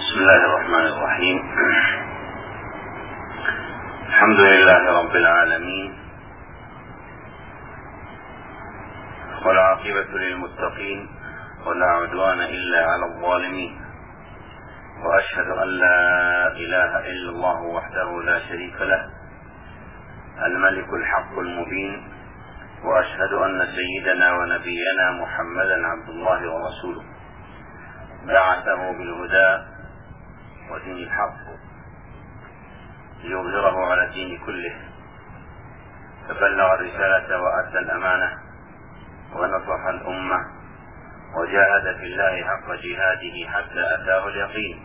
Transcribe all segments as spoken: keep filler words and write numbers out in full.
بسم الله الرحمن الرحيم. الحمد لله رب العالمين، والعاقبة للمتقين، ولا عدوان إلا على الظالمين، وأشهد أن لا إله إلا الله وحده لا شريك له الملك الحق المبين، وأشهد أن سيدنا ونبينا محمدا عبد الله ورسوله، بعثه بالهدى ودين الحق ليظهره على الدين كله، فبلغ الرسالة وأدى الأمانة ونصح الأمة وجاهد في الله حق جهاده حتى أتاه اليقين،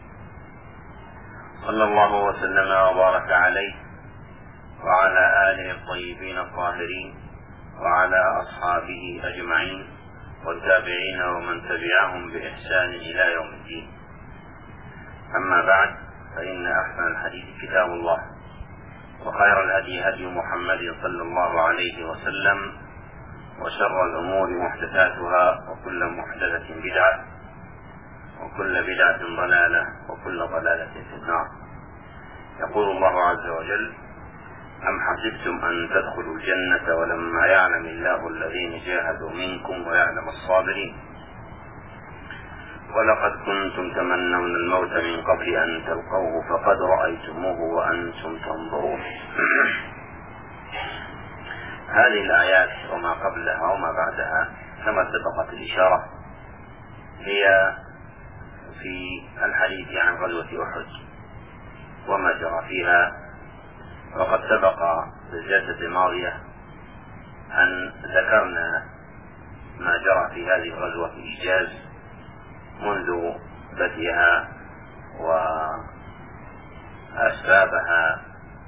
صلى الله وسلم وبارك عليه وعلى آله الطيبين الطاهرين وعلى أصحابه أجمعين والتابعين ومن تبعهم بإحسان إلى يوم الدين. أما بعد، فإن أحسن الحديث كتاب الله، وخير الهدي هدي محمد صلى الله عليه وسلم، وشر الأمور محدثاتها، وكل محدثة بدعة، وكل بدعة ضلالة، وكل ضلالة في النار. يقول الله عز وجل: أم حسبتم أن تدخلوا الجنة ولما يعلم الله الذين جاهدوا منكم ويعلم الصابرين، ولقد كنتم تمنون الموت من قبل أن تلقوه فقد رأيتموه وأنتم تنظرون. هذه الآيات وما قبلها وما بعدها كما سبقت الإشارة هي في الحديث عن غزوة أحد وما جرى فيها، وقد سبق في الجلسة الماضية أن ذكرنا ما جرى في هذه الغزوة في إيجاز منذ بديها وأسبابها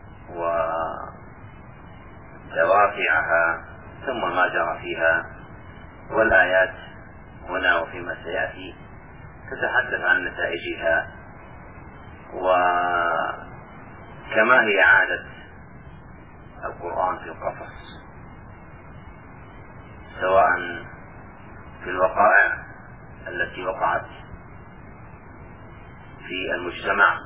ودوافعها ثم ما جرى فيها، والآيات هنا وفيما سيأتي تتحدث عن نتائجها، وكما هي عادة القرآن في القصص، سواء في الوقائع التي وقعت في المجتمع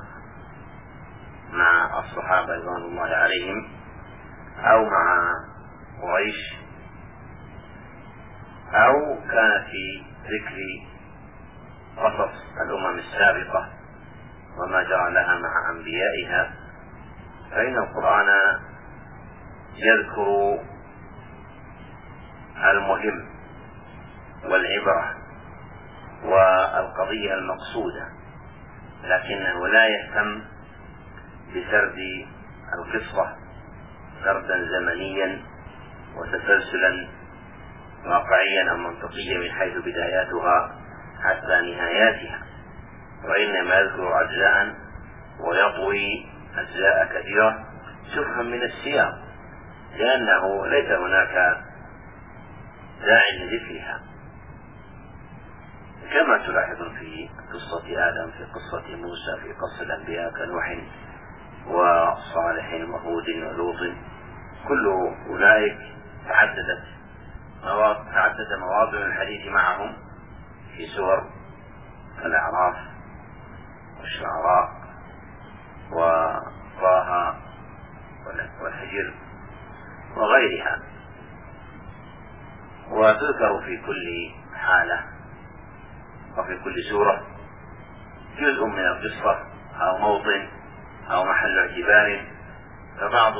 مع الصحابة رضوان الله عليهم، أو مع قريش، أو كانت في ذكر قصص الأمم السابقة وما جرى لها مع أنبيائها، فإن القرآن يذكر المهم والعبرة والقضية المقصودة، لكنه لا يهتم بسرد القصة سردا زمنيا وتسلسلا واقعيا أو منطقيا من حيث بداياتها حتى نهاياتها، وإنما يذكر أجزاء ويطوي أجزاء كثيرة تفهم من السياق، لأنه ليس هناك داع لذكرها، كما تلاحظون في قصة آدم، في قصة موسى، في قصة الأنبياء كنوح وصالح وهود ولوط، كل أولئك تعددت تعدد مواضع الحديث معهم في سور الأعراف والشعراء وطه والحجر وغيرها، وتذكر في كل حالة وفي كل سورة جزء من القصة أو موطن أو محل اعتبار، فبعض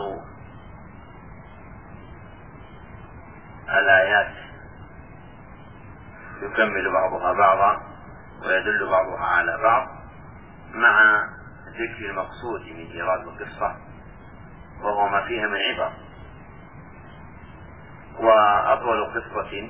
الآيات يكمل بعضها بعضا ويدل بعضها على بعض مع ذكر المقصود من إيراد القصة وهو ما فيها من عبر. وأطول قصة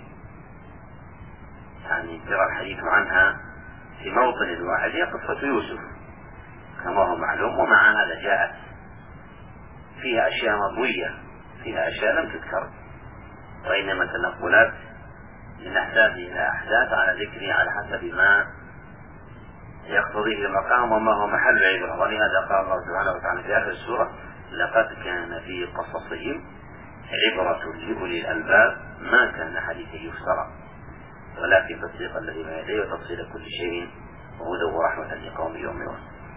يعني جرى الحديث عنها في موطن واحد هي قصة يوسف كما هو معلوم، ومع هذا جاءت فيها أشياء مضوية، فيها أشياء لم تذكر، وإنما تنقلات من أحداث إلى أحداث على ذكره على حسب ما يقتضيه المقام وما هو محل عبرة. ولهذا قال الله سبحانه وتعالى في آخر السورة: لقد كان في قصصهم عبرة لأولي الألباب ما كان حديثا يفترى ولكن تصديق الذي بين يديه وتفصيل كل شيء وهدى ورحمة لقوم يؤمنون.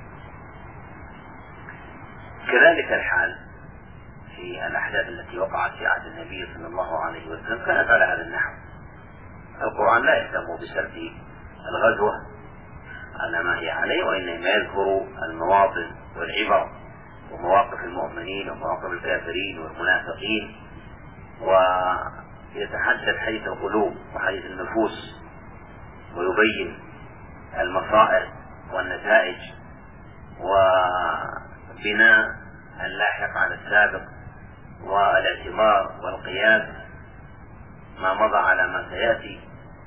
كذلك الحال في الأحداث التي وقعت في عهد النبي صلى الله عليه وسلم كانت على هذا النحو. القرآن لا يهتم بسرد الغزوة على ما هي عليه، وإنما يذكر المواطن والعبر ومواقف المؤمنين ومواقف الكافرين والمنافقين، ويتحدث حديث القلوب وحديث النفوس، ويبين المصائر والنتائج وبناء اللاحق على السابق والاعتبار والقياس ما مضى على ما سيأتي،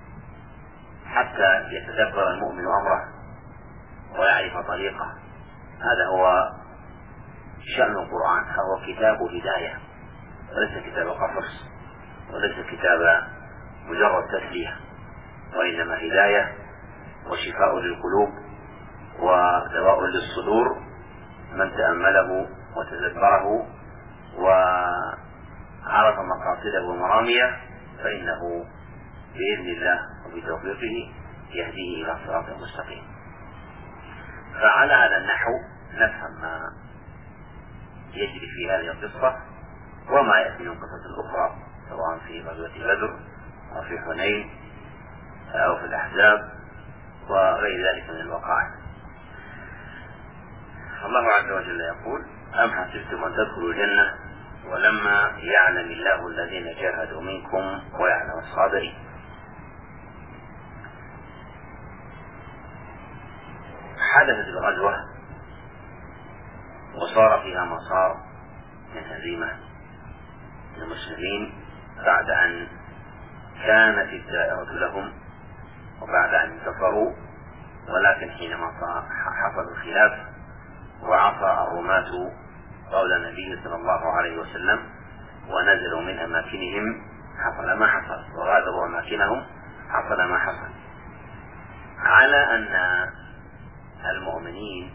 حتى يتدبر المؤمن أمره ويعرف طريقه. هذا هو شأن القرآن، هو كتاب هداية وليس كتاب قصص وليس كتاب مجرد تسلية، وإنما هداية وشفاء للقلوب ودواء للصدور من تأمله وتدبره وعرف مقاصده ومراميه، فإنه بإذن الله وبتوفيقه يهديه إلى صراط مستقيم. فعلى هذا النحو نفهم ما يجري في هذه القصة وما يأتي من القصص الأخرى، سواء في غزوة بدر أو في حنين أو في الأحزاب وغير ذلك من الوقائع. الله عز وجل يقول: أم حسبتم أن تدخلوا الجنة ولما يعلم الله الذين جاهدوا منكم ويعلم الصابرين. حدثت الغزوة وصار فيها ما صار من هزيمة المسلمين بعد أن كانت الدائرة لهم وبعد أن انتصروا، ولكن حينما حصل الخلاف وعصى الرماة قول النبي صلى الله عليه وسلم ونزلوا من أماكنهم حصل ما حصل، وغادروا أماكنهم حصل ما حصل، على أن المؤمنين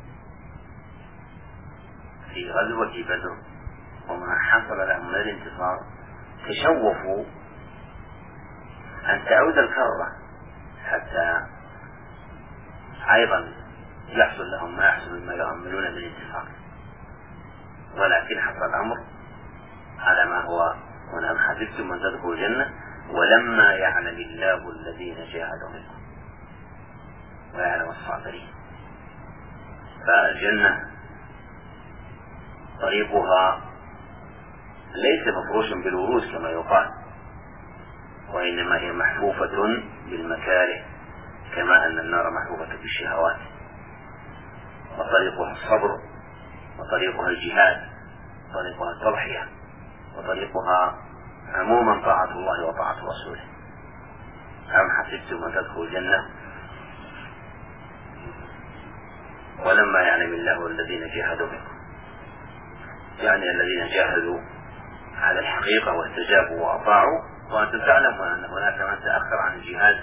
في غزوة بدر وما حصل لهم من الانتصار تشوفوا أن تعود الكرة حتى أيضا يحصل لهم ما يحصل مما يؤملون من الانتصار، ولكن حصل الأمر على ما هو هنا: أم حسبتم أن تدخلوا الجنة ولما يعلم الله الذين جاهدوا منكم ويعلم الصابرين. فالجنة طريقها ليس مفروش بالورود كما يقال، وإنما هي محفوفة بالمكاره كما أن النار محفوفة بالشهوات، وطريقها الصبر وطريقها الجهاد وطريقها التضحية وطريقها عموما طاعة الله وطاعة رسوله. أم حسبتم أن تدخلوا الجنة ولما يعلم الله الذين جاهدوا منكم، يعني الذين جاهدوا على الحقيقة واستجابوا وأطاعوا. وأنتم تعلمون أن هناك من تأخر عن الجهاد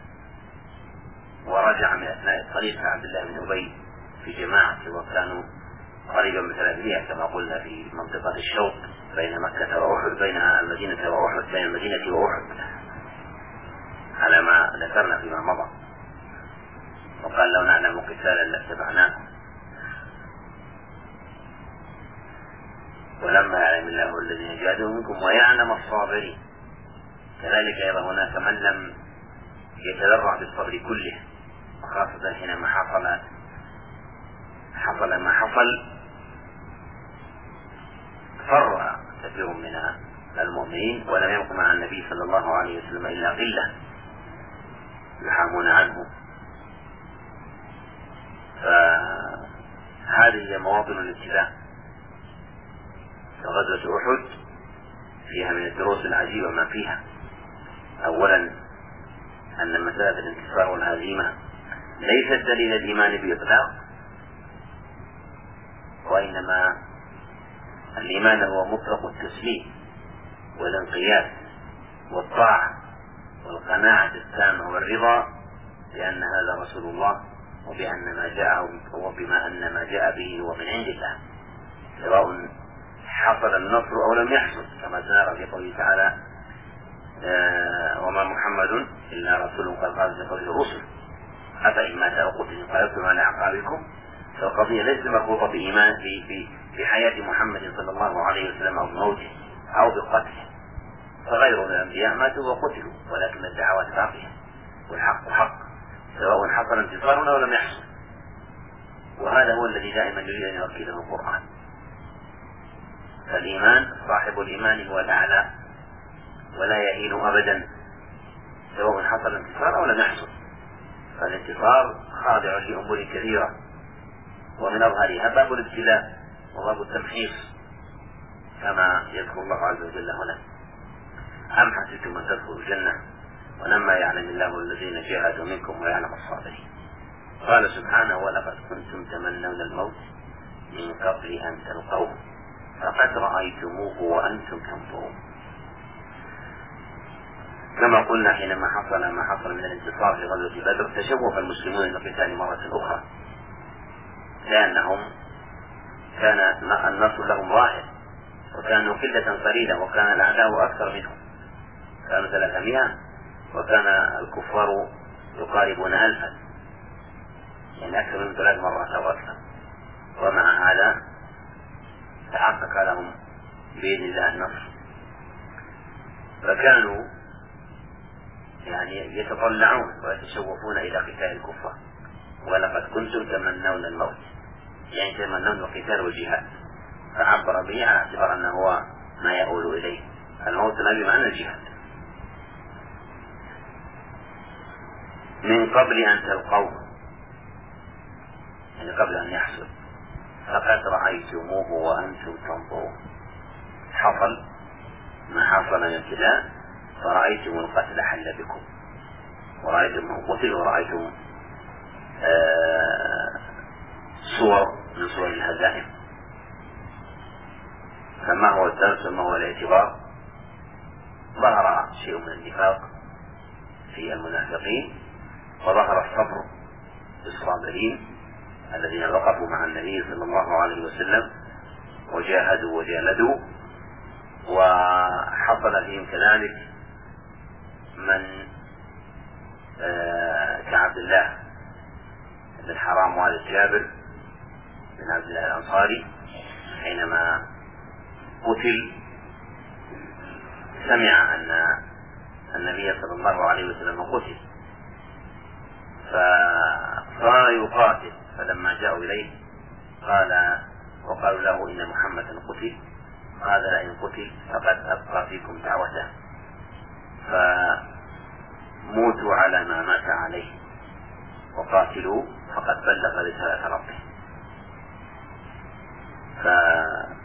ورجع من أثناء الطريق عبد الله بن أبي في جماعة، وكانوا قريبا من ثلاثمائة كما قلنا في منطقة الشوط بين مكة وأحد، بين المدينة وأحد، بين المدينة وأحد على ما ذكرنا فيما مضى. وقال: لو نعلم قتالا لاتبعناه ولما يعلم الله الذين جاهدوا منكم ويعلم الصابرين. كذلك أيضا هناك من لم يتذرع بالصبر كله، وخاصة حينما حصل حصل ما حصل فر كثير من المؤمنين ولم يبق مع النبي صلى الله عليه وسلم إلا قلة يحامون عنه. فهذه هي مواطن الابتلاء. فغزوة أحد فيها من الدروس العجيبة ما فيها: أولا أن مسألة الانتصار والهزيمة ليست دليل الإيمان بإطلاق، وإنما الإيمان هو مطلق التسليم والانقياد والطاعة والقناعة التامة والرضا بأن هذا رسول الله وبأن ما جاء وبما أن ما جاء به هو من عند الله، سواء حصل النصر أو لم يحصل، كما سنرى في قوله تعالى: آه وما محمد إلا رسول قد خلت من قبله الرسل أفإن مات أو قتل انقلبتم على أعقابكم. فالقضية ليست مربوطة بإيمان في في حياة محمد صلى الله عليه وسلم أو بموته أو بقتله، فغير الأنبياء ماتوا وقتلوا، ولكن الدعوات باقية والحق حق سواء حصل انتصار أو لم يحصل. وهذا هو الذي دائما يريد أن يؤكده القرآن. فالإيمان صاحب الإيمان هو الأعلى ولا يهين أبدا سواء حصل انتصار أو لم يحصل. فالانتصار خاضع لأمور كثيرة، ومن أظهرها باب الابتلاء وباب التمحيص كما يذكر الله عز وجل هنا: أم حسبتم أن تدخلوا الجنة ولما يعلم الله الذين جاهدوا منكم ويعلم الصابرين. قال سبحانه: ولقد كنتم تمنون الموت من قبل أن تلقوه فقد رأيتموه وأنتم تنظرون. كما قلنا حينما حصل ما حصل من الانتصار في غزوة بدر تشوف المسلمون للقتال مرة أخرى، لأنهم كان النصر لهم ظاهر وكانوا قلة قليلة وكان الأعداء أكثر منهم، كانوا ثلاثمائة وكان الكفار يقاربون ألفا، يعني أكثر من ثلاث مرات أو أكثر. ومع هذا تحقق لهم بإذن الله النصر، فكانوا يعني يتطلعون ويتشوفون إلى قتال الكفار. ولقد كنتم تمنون الموت، يعني تمنون القتال والجهاد، فعبر به على اعتبار أنه هو ما يؤول إليه. الموت لا بمعنى الجهاد. من قبل أن تلقوه، يعني قبل أن يحصل، فقد رأيتموه وأنتم تنظرون. حصل ما حصل من ابتلاء فرأيتم القتل حل بكم، ورأيتم القتل، ورأيتم آه صور من صور الهزائم. فما هو الدرس وما هو الاعتبار؟ ظهر شيء من النفاق في المنافقين، وظهر الصبر للصابرين الذين وقفوا مع النبي صلى الله عليه وسلم وجاهدوا وجالدوا. وحصل فيهم كذلك من آه كعبد الله بن حرام والد جابر بن عبد الله الأنصاري، حينما قتل سمع أن النبي صلى الله عليه وسلم قتل فصار يقاتل، فلما جاءوا إليه قال وقالوا له إن محمدا قتل، قال لئن قتل فقد أبقى فيكم دعوته، فموتوا على ما مات عليه وقاتلوا فقد بلغ رسالة ربه. فهذه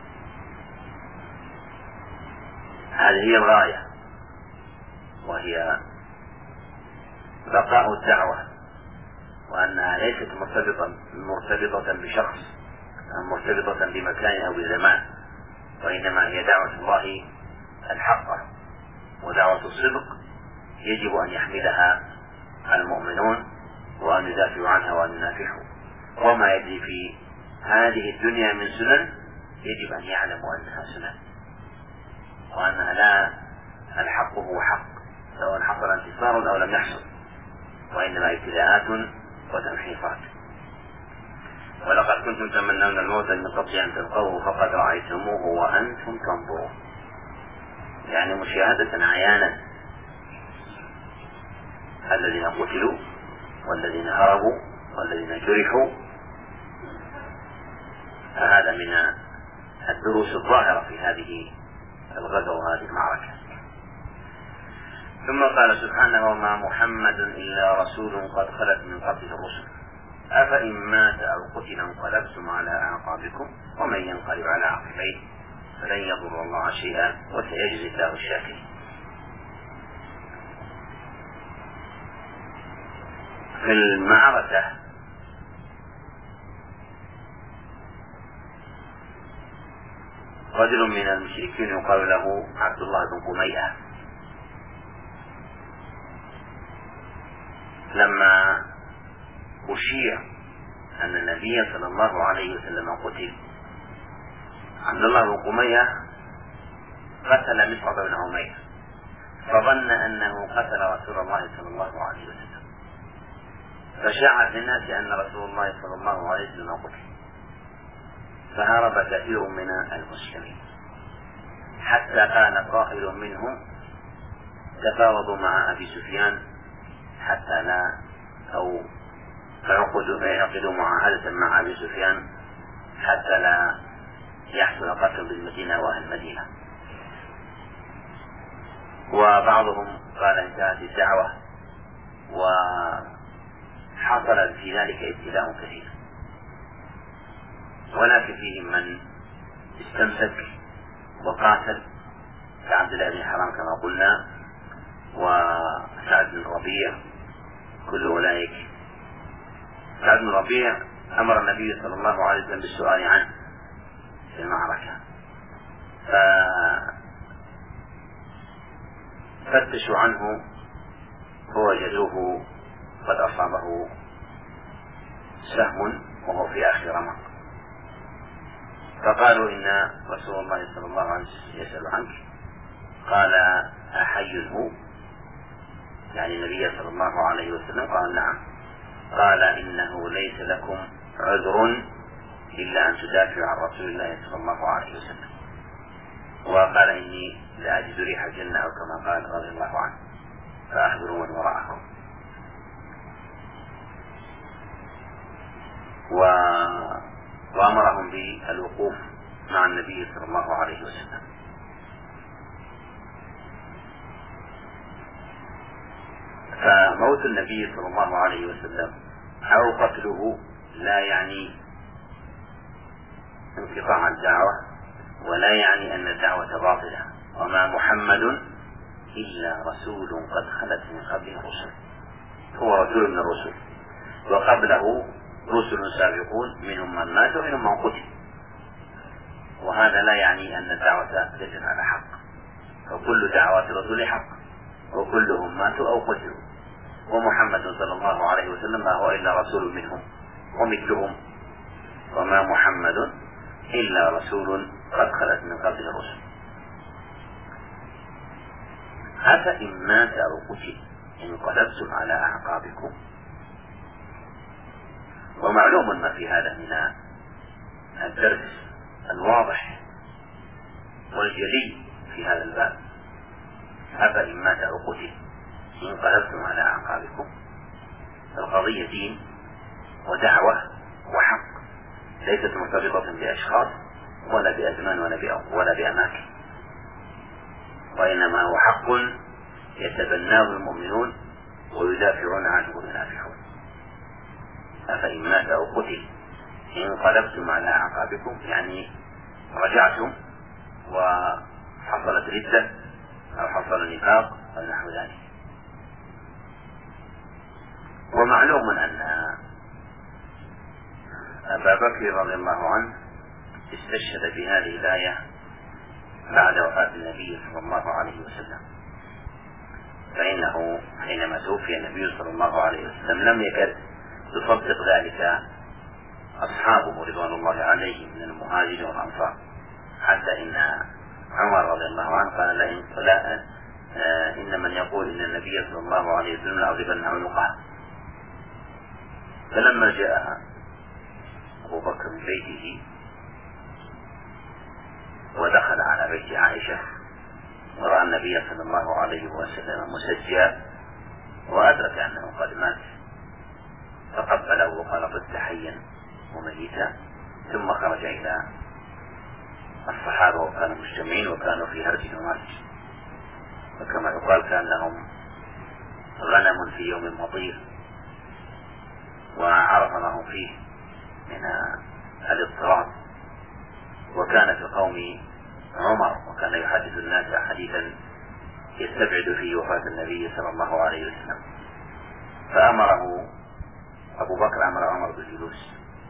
هي الغاية، وهي بقاء الدعوة، وأنها ليست مرتبطة مرتبطة بشخص أو مرتبطة بمكان أو بزمان، وإنما هي دعوة الله الحقة ودعوة الصدق يجب أن يحملها المؤمنون وأن يدافعوا عنها وأن ينافحوا. وما يجري في هذه الدنيا من سنن يجب أن يعلموا أنها سنن، وأنها لا الحق هو حق سواء حصل انتصار أو لم يحصل، وإنما ابتلاءات وتمحيصات. ولقد كنتم تمنون الموت من قبل أن تلقوه فقد رأيتموه وأنتم تنظرون، يعني مشاهدة عيانا الذين قتلوا والذين هربوا والذين جرحوا. فهذا من الدروس الظاهرة في هذه الغزوة وهذه المعركة. ثم قال سبحانه: وما محمد إلا رسول قد خلت من قبله الرسل أفإن مات أو قتل انقلبتم على أعقابكم ومن ينقلب على عقبيه فلن يضر الله شيئا وسيجزي الله الشاكرين. في المعركة رجل من المشركين يقال له عبد الله بن قميئة، لما أشيع أن النبي صلى الله عليه وسلم قتل، عبد الله بن قميئة قتل مصعب بن عمير فظن أنه قتل رسول الله صلى الله عليه وسلم، فشاع في الناس أن رسول الله صلى الله عليه وسلم قتل، فهرب كثير من المسلمين، حتى كان قائل منهم تفاوضوا مع أبي سفيان حتى لا أو فيعقدوا معاهدة مع أبي سفيان حتى لا يحصل قتل بالمدينة وأهل المدينة. وبعضهم قال انتهت الدعوة، وحصل في ذلك ابتلاء كثير، ولكن فيهم من استمسك وقاتل كعبد الله بن حرام كما قلنا، وسعد بن ربيع، كل أولئك. سعد بن ربيع أمر النبي صلى الله عليه وسلم بالسؤال عنه في المعركة، ففتشوا عنه فوجدوه قد أصابه سهم وهو في آخر رمق، فقالوا إن رسول الله صلى الله عليه وسلم يسأل عنك. قال أحي هو؟ يعني النبي صلى الله عليه وسلم. قال نعم. قال إنه ليس لكم عذر إلا أن تدافعوا عن رسول الله صلى الله عليه وسلم. وقال إني لأجد ريح الجنة أو كما قال رضي الله عنه، فأحذروا من وراءكم. و... وأمرهم بالوقوف مع النبي صلى الله عليه وسلم. فموت النبي صلى الله عليه وسلم أو قتله لا يعني انقطاع الدعوة، ولا يعني أن الدعوة باطلة. وما محمد إلا رسول قد خلت من قبله الرسل، هو رسول من الرسل، وقبله رسل سابقون منهم من مات ومنهم من قتل، وهذا لا يعني أن الدعوة ليست على حق، فكل دعوات الرسل حق وكلهم ماتوا أو قتلوا، ومحمد صلى الله عليه وسلم ما هو إلا رسول منهم ومثلهم. وما محمد إلا رسول قد خلت من قبله الرسل أفإن مات أو قتل انقلبتم على أعقابكم. ومعلوم ما في هذا من الدرس الواضح والجلي في هذا الباب. أفإن مات أو قتل انقلبتم على أعقابكم. القضية دين ودعوة وحق، ليست مرتبطة بأشخاص ولا بأزمان ولا بأماكن، وإنما هو حق يتبناه المؤمنون ويدافعون عنه المنافقون. أفإن مات أو قتل انقلبتم على أعقابكم، يعني رجعتم وحصلت ردة أو حصل نفاق أو نحو ذلك. ومعلوم أن أبا بكر رضي الله عنه استشهد بهذه الآية بعد وفاة النبي صلى الله عليه وسلم، فإنه حينما توفي النبي صلى الله عليه وسلم لم يكد يصدق ذلك أصحابه رضوان الله عليهم من المهاجرين والأنصار، حتى إن عمر رضي الله عنه قال لا إن من يقول إن النبي صلى الله عليه وسلم لأضربن عنقه. فلما جاء أبو بكر من بيته ودخل على بيت عائشة ورأى النبي صلى الله عليه وسلم مسجى وأدرك أنه قد مات، فقبله وقال طبت حيا وميتا، ثم خرج إلى الصحابة وكانوا مجتمعين وكانوا في هرج ومرج، وكما يقال كأنهم غنم في يوم مطير، وعرف ما هم فيه من الاضطراب. وكان في قوم عمر وكان يحدث الناس حديثا يستبعد فيه وفاة النبي صلى الله عليه وسلم، فأمره أبو بكر أمر عمر بالجلوس.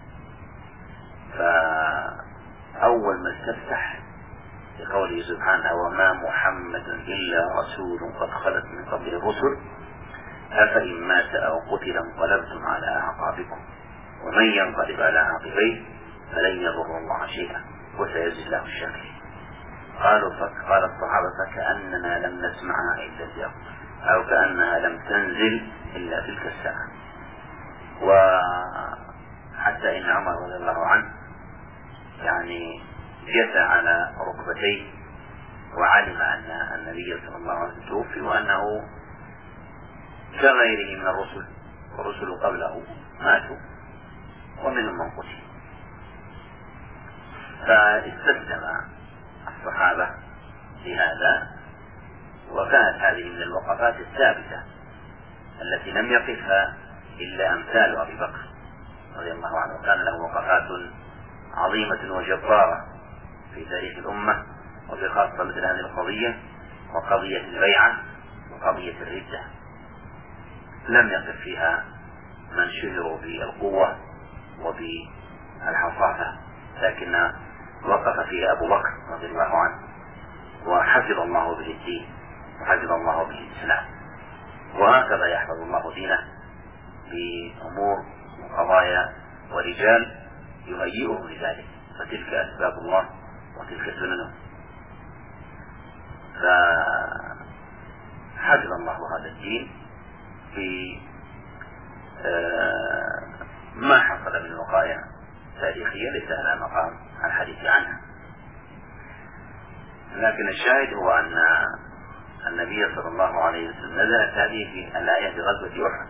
فأول ما استفتح بقوله سبحانه وما محمد إلا رسول قد خلت من قبله الرسل أفإن مات أو قتل انقلبتم على أعقابكم ومن ينقلب على عقبيه فلن يضر الله شيئا وسيجزي الله الشاكرين. قالوا فقال الصحابة فكأننا لم نسمعها إلا اليوم أو كأنها لم تنزل إلا تلك الساعة. وحتى إن عمر رضي الله عنه يعني جثى على ركبتيه وعلم أن النبي صلى الله عليه وسلم توفي وأنه كغيره من الرسل والرسل قبله ماتوا ومنهم من قتل، فاستسلم الصحابة لهذا. وكانت هذه من الوقفات الثابتة التي لم يقفها إلا أمثال أبي بكر رضي الله عنه، وكان له وقفات عظيمة وجبارة في تاريخ الأمة، وفي خاصة مثل هذه القضية وقضية البيعة وقضية الردة لم يقف فيها من شهروا بالقوة وبالحصافة، لكن وقف فيها أبو بكر رضي الله عنه، وحفظ الله به الدين وحفظ الله به الإسلام. وهكذا يحفظ الله دينه بأمور وقضايا ورجال يهيئه لذلك، فتلك أسباب الله وتلك سننه. فحفظ الله هذا الدين في ما حصل من وقائع تاريخية ليس على مقام الحديث عنها، لكن الشاهد هو أن النبي صلى الله عليه وسلم نزلت هذه في الآية في غزوة أحد،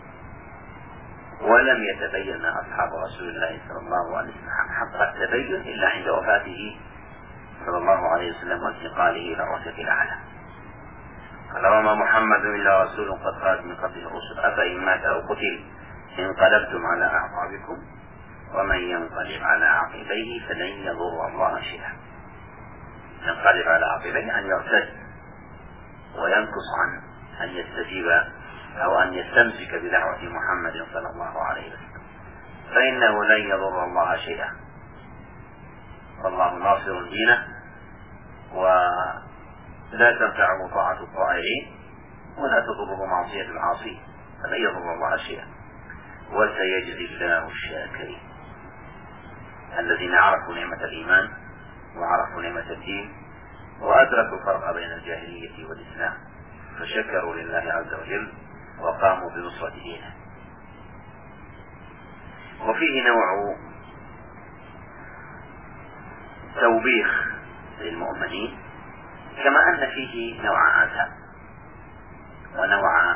ولم يتبين أصحاب رسول الله صلى الله عليه وسلم حق التبين إلا عند وفاته صلى الله عليه وسلم وانتقاله إلى الرفيق الأعلى. قال وما محمد إلا رسول قد خلت من قبله الرسل أفإن مات أو قتل انقلبتم على أعقابكم ومن ينقلب على عقبيه فلن يضر الله شيئا. ينقلب على عقبيه أن يرتد وينقص عن أن يستجيب أو أن يستمسك بدعوة محمد صلى الله عليه وسلم، فإنه لن يضر الله شيئا، والله ناصر دينه ولا تنفعه طاعة الطائعين ولا تضره معصية العاصين، فلن يضر الله شيئا. وسيجزي الله الشاكرين الذين عرفوا نعمة الإيمان وعرفوا نعمة الدين وأدركوا الفرق بين الجاهلية والإسلام، فشكروا لله عز وجل وقاموا بنصرة دينه. وفيه نوع توبيخ للمؤمنين، كما أن فيه نوع عذاب ونوع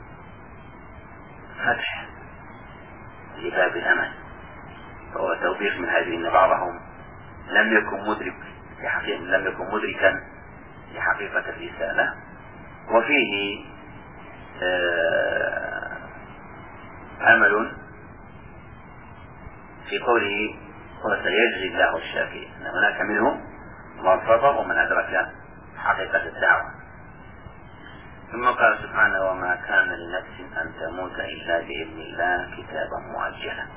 فتح لباب الأمل. فهو توبيخ من هذه أن بعضهم لم يكن مدرك لم يكن مدركا لحقيقة الرسالة. وفيه آه أمل في قوله وسيجزي الله الشاكرين، أن هناك منهم من صبر ومن أدرك حقيقة الدعوة. ثم قال سبحانه وما كان لنفس أن تموت إلا بإذن الله كتابا مؤجلا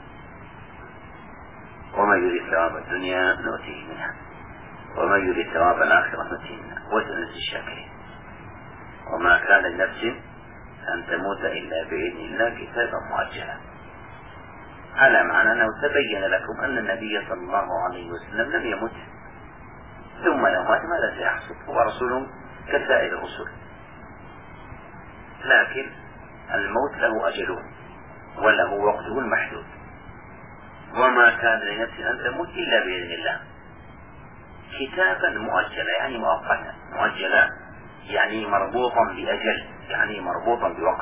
ومن يريد ثواب الدنيا نؤتيه منها ومن يريد ثواب الآخرة نؤتيه منها وسنجزي الشاكرين. وما كان لنفس أن تموت إلا بإذن الله كتابا مؤجلا، على معنى أنه تبين لكم أن النبي صلى الله عليه وسلم لم يمت، ثم لو مات ماذا سيحصل؟ هو رسول كسائر الرسل، لكن الموت له أجله وله وقته المحدود. وما كان لنفس أن تموت إلا بإذن الله كتابا مؤجلا، يعني مؤقتا، مؤجلا يعني مربوطا بأجل، يعني مربوطا بوقت.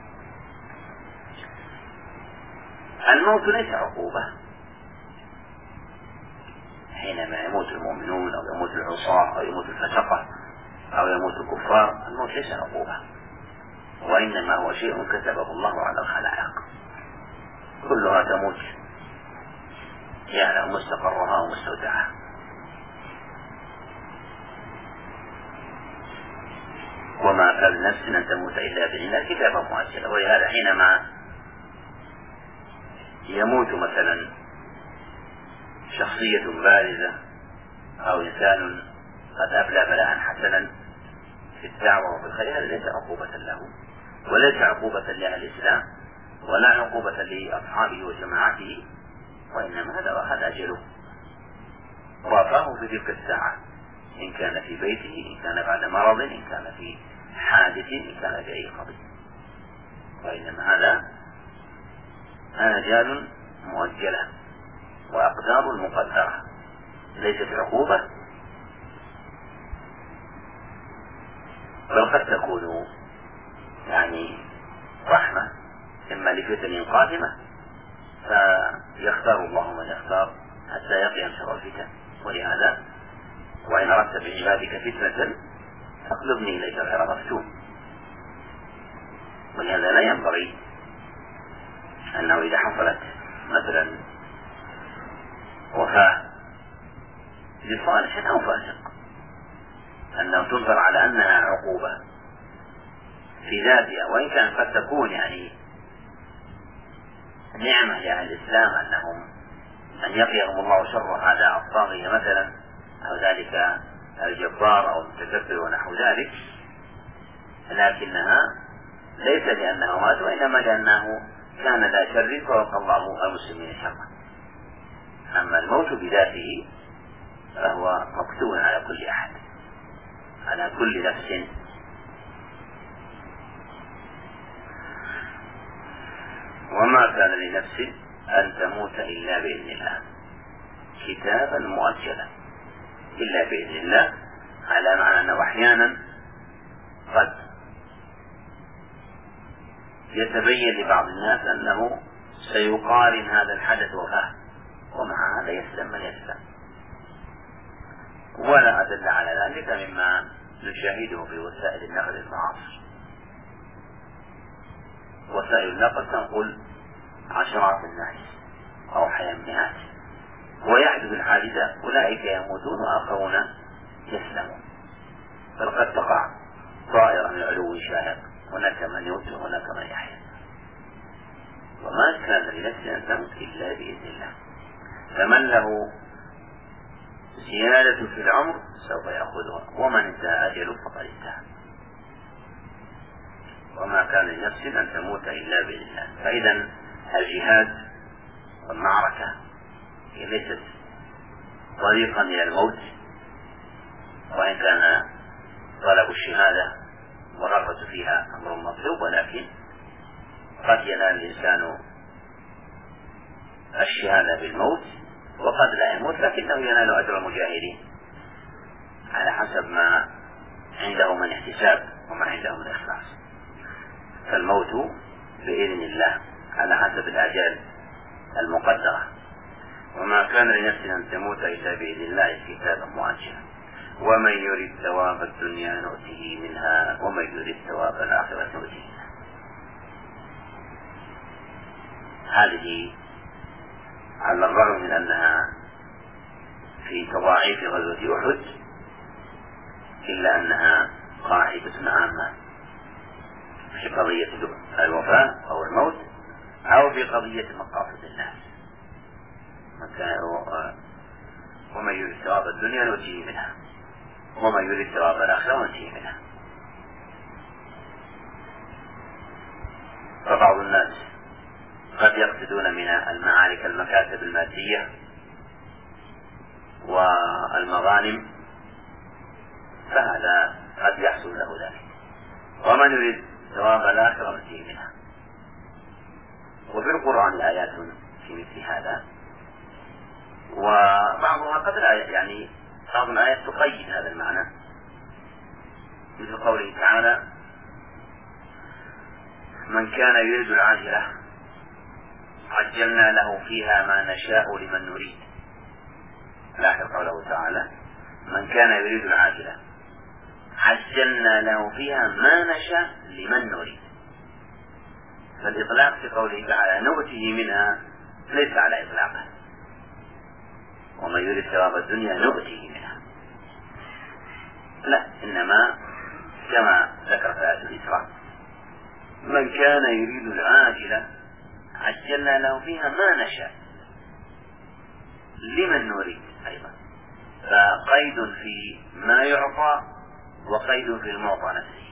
الموت ليس عقوبة، حينما يموت المؤمنون أو يموت العصاة أو يموت الفسقة أو يموت الكفار، الموت ليس عقوبة، وإنما هو شيء كتبه الله على الخلائق، كلها تموت، يعلم مستقرها ومستودعها. وما كان نفس أن تموت إلا بإذن الله كتابا مؤجلا. ولهذا حينما يموت مثلا شخصية بارزة أو إنسان قد أبلى بلاء حسنا في الدعوة وفي الخير، ليس عقوبة له وليس عقوبة لأهل الإسلام ولا عقوبة لأصحابه وجماعته، وإنما هذا هذا أجله وافاه في تلك الساعة، إن كان في بيته، إن كان بعد مرض، إن كان في حادث، إن كان في أي قضية، وإنما هذا آجال مؤجلة وأقدار مقدرة، ليست عقوبة، بل قد تكون يعني رحمة إما لفتن قادمة فيختار الله من يختار حتى يقي شر الفتن. ولهذا وإن أردت بعبادك فتنة فاقلبني إليك غير مفتون. ولهذا لا ينبغي أنه إذا حصلت مثلا وفاة لصالح أو فاسق أنه تنظر على أنها عقوبة في ذاتها، وإن كان قد تكون يعني نعمة لأهل الإسلام أنهم أن يقيهم الله شر هذا الطاغية مثلا أو ذلك الجبار أو المتكبر ونحو ذلك، لكنها ليس لأنه مات، وإنما لأنه كان ذا شر فوقى الله المسلمين شرا. أما الموت بذاته فهو مكتوب على كل أحد، على كل نفس. وما كان لنفس أن تموت إلا بإذن الله كتابا مؤجلا، إلا بإذن الله، على معنى أنه أحيانا قد يتبين لبعض الناس أنه سيقارن هذا الحدث وفاه، ومع هذا يسلم من يسلم. ولا أدل على ذلك مما نشاهده في وسائل النقل المعاصر. وسائل النقل تنقل عشرات الناس أو أحيانا مئات، ويحدث الحادثة أولئك يموتون وآخرون يسلمون، بل قد تقع طائرة من علو شاهق، هناك من يموت وهناك من يحيا. وما كان لنفس أن تموت إلا بإذن الله، فمن له زيادة في العمر سوف يأخذها، ومن انتهى أجله فقد انتهى. وما كان لنفس أن تموت إلا بإذن الله. فإذا الجهاد والمعركة هي ليست طريقا إلى الموت، وإن كان طلب الشهادة والرغبة فيها أمر مطلوب، ولكن قد ينال الإنسان الشهادة بالموت وقد لا يموت، لكنه ينال أجر المجاهدين على حسب ما عنده من احتساب وما عنده من إخلاص. فالموت بإذن الله على حسب الأجال المقدرة. وما كان لنفس أن تموت إلا بإذن الله كتابا مؤجلا، ومن يريد ثواب الدنيا نؤته منها ومن يريد ثواب الآخرة نؤته منها. هذه على الرغم من أنها في تضاعيف غزوة أحد إلا أنها قاعدة عامة في قضية الوفاة أو الموت، أو في قضية مقاصد الناس. ومن يريد ثواب الدنيا نؤتيه منها ومن يريد ثواب الآخرة نؤتيه منها. فبعض الناس قد يقصدون من المعارك المكاسب المادية والمغانم، فهذا قد يحصل له ذلك. ومن يريد ثواب الآخرة نؤتيه منها. وفي القرآن آيات في مثل هذا، وبعضها قد لا يعني بعض الآيات تقيد هذا المعنى، مثل قوله تعالى: من كان يريد العاجلة عجلنا له فيها ما نشاء لمن نريد. لاحظ قوله تعالى: من كان يريد العاجلة عجلنا له فيها ما نشاء لمن نريد. فالإطلاق في قوله تعالى نؤتيه منها ليس على إطلاقه، ومن يريد ثواب الدنيا نؤتيه منها، لا، إنما كما ذكر في آية الإسراء: من كان يريد العاجلة عجلنا له فيها ما نشاء لمن نريد. أيضا فقيد في ما يعطى وقيد في المعطى نفسه،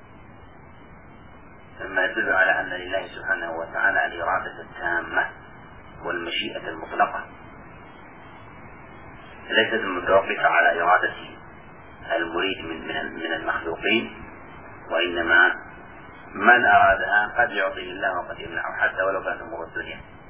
مما يدل على أن لله سبحانه وتعالى الإرادة التامة والمشيئة المطلقة، ليست المتوقفة على إرادة المريد من من المخلوقين، وإنما من أرادها قد يعطيه الله وقد يمنعه، حتى ولو كانت أمور الدنيا.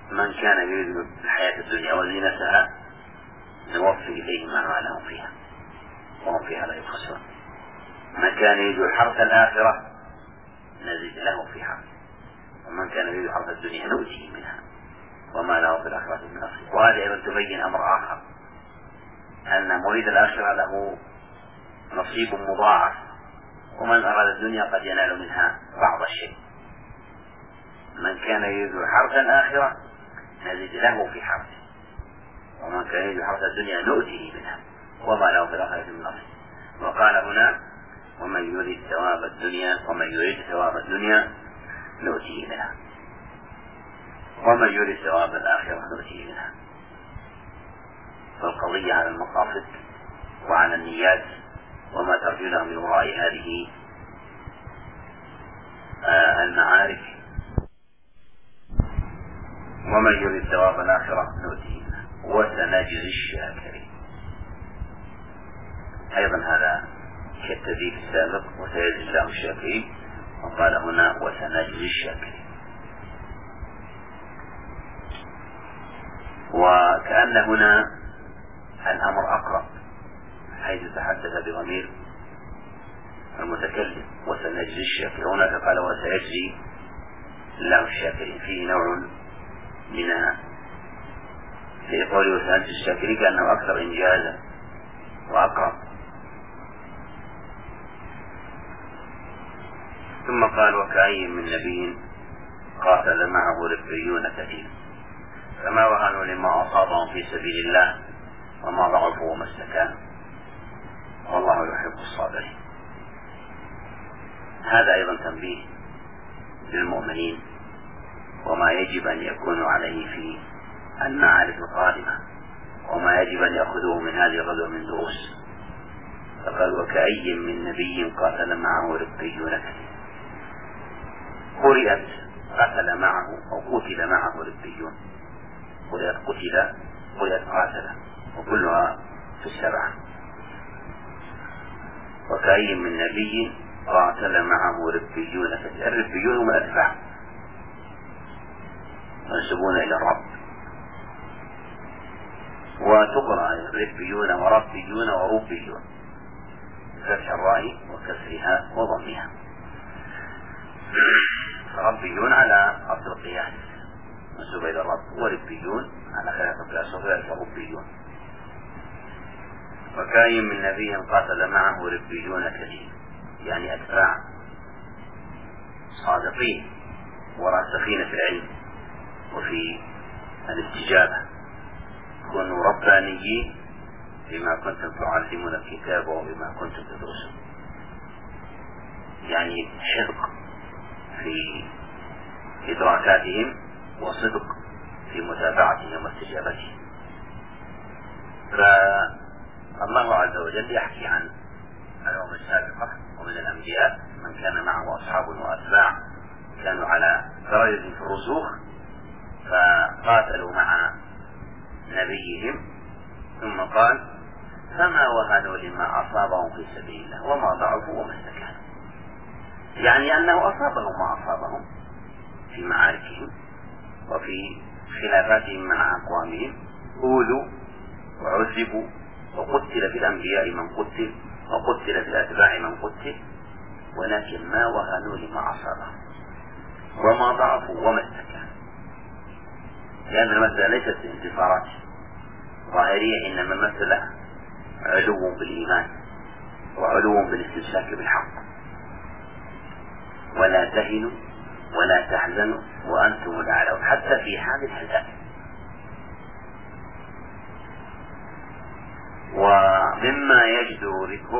من كان يريد الحياة الدنيا وزينتها نوفي إليهم أعمالهم فيها وهم فيها لا يبخسون. من كان يريد الحرث الآخرة نزيد له في حرث، ومن كان يريد حرث الدنيا نؤتيه منها وما له في الآخرة من نصيب. وهذه أيضا تبين أمر آخر، أن مريد الآخرة له نصيب مضاعف، ومن أراد الدنيا قد ينال منها بعض الشيء. من كان يريد حرث الآخرة نزيد له في حرثه، ومن كان يريد حرث الدنيا نؤتيه منها وما له في الآخرة من نصيب. وقال هنا ومن يريد ثواب الدنيا ومن يريد ثواب الدنيا نؤتيه منها ومن يريد ثواب الآخرة نؤتيه منها. فالقضية على المقاصد وعلى النيات وما ترجونه من وراء هذه آه المعارك. ومن يريد ثواب الآخرة نؤتيه منها وسنجزي الشاكرين. أيضا هذا كالتدريب السابق وسيجزي الله الشاكرين، وقال هنا وسنجزي الشاكرين. وكأن هنا الأمر أقرب حيث تحدث بضمير المتكلم وسنجزي الشاكرين، هناك قال وسيجزي الله الشاكرين، فيه نوع من في قوله وسنجزي الشاكرين كأنه أكثر إنجازا وأقرب. ثم قال وكأي من نبي قاتل معه ربيون كثير فما وهنوا لما أصابهم في سبيل الله وما ضعفوا وما استكانوا والله يحب الصابرين. هذا أيضا تنبيه للمؤمنين وما يجب أن يكونوا عليه في المعارك القادمة وما يجب أن يأخذوه من هذه الغزوة من دروس. فقال وكأي من نبي قاتل معه ربيون كثير. قرئت قتل معه أو قتل معه ربيون، قرئت قتل قرئت قاتل، وكلها في السبعة. وكأي من نبي قاتل معه ربيون كثير. الربيون هم الأتباع منسوبون إلى الرب، وتقرأ ربيون وربيون وربيون فتح الراء وكسرها وضمها. ربيون على أصل القياس منسوب إلى الرب، وربيون على خلاف القياس وغير ربيون. وكأي من نبي قاتل معه ربيون كثير، يعني أتباع صادقين وراسخين في العلم وفي الاستجابة، كونوا ربانيين بما كنتم تعلمون الكتاب وبما كنتم تدرسون، يعني صدق في إدراكاتهم وصدق في متابعتهم واستجابتهم. فالله عز وجل يحكي عن الأمم السابقة ومن الأنبياء من كان معه أصحاب وأتباع كانوا على درجة في الرسوخ فقاتلوا مع نبيهم، ثم قال فما وهنوا لما أصابهم في سبيل الله وما ضعفوا وما استكانوا، يعني أنه أصابهم ما أصابهم في معاركهم وفي خلافاتهم مع أقوامهم، أوذوا وعذبوا وقتل في الأنبياء من قتل وقتل في الأتباع من قتل، ولكن ما وهنوا لما أصابهم وما ضعفوا وما استكانوا، لأن المسألة ليست انتصارات ظاهرية، إنما المسألة علو بالإيمان وعلو بالاستمساك بالحق. ولا تهنوا ولا تحزنوا وأنتم الأعلون حتى في حال الحزن. ومما يجدر ذكره